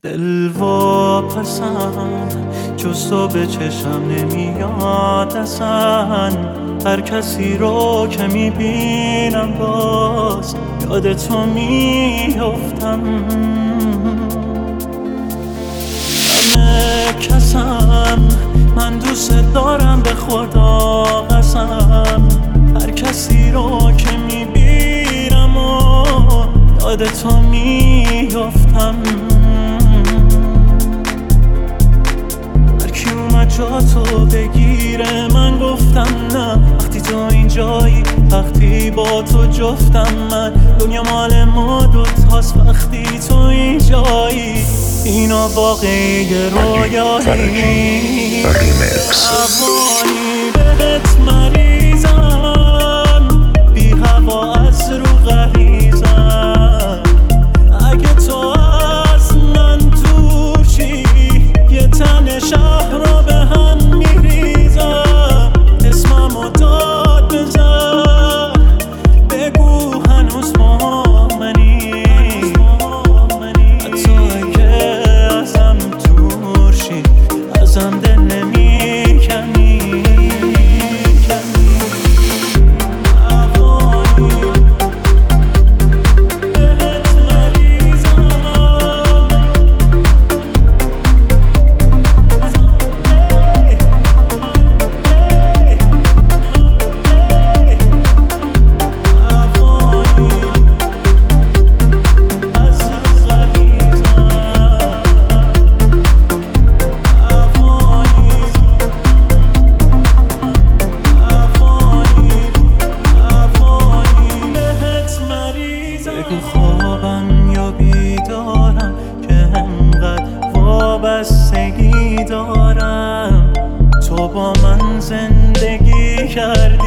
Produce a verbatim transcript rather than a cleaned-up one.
دل واپسم جز تو به چشم نمیاد اصلا. هر کسی رو که میبینم باز یاد تو میافتم. همه کسم من دوست دارم به خدا قسم. هر کسی رو که میبینم و یاد تو میافتم. جا تو بگیره من گفتم نه. وقتی تو اینجایی وقتی با تو جفتم من. دنیا مال ما دوتاست وقتی تو اینجایی. اینا واقعی رویایی. اوانی بهت مریضم بی هوا از رو غریزم. اگه تو از من دورشی یه تن شهر رو خوابم یا بیدارم که انقدر وابستگی دارم. تو با من زندگی کردی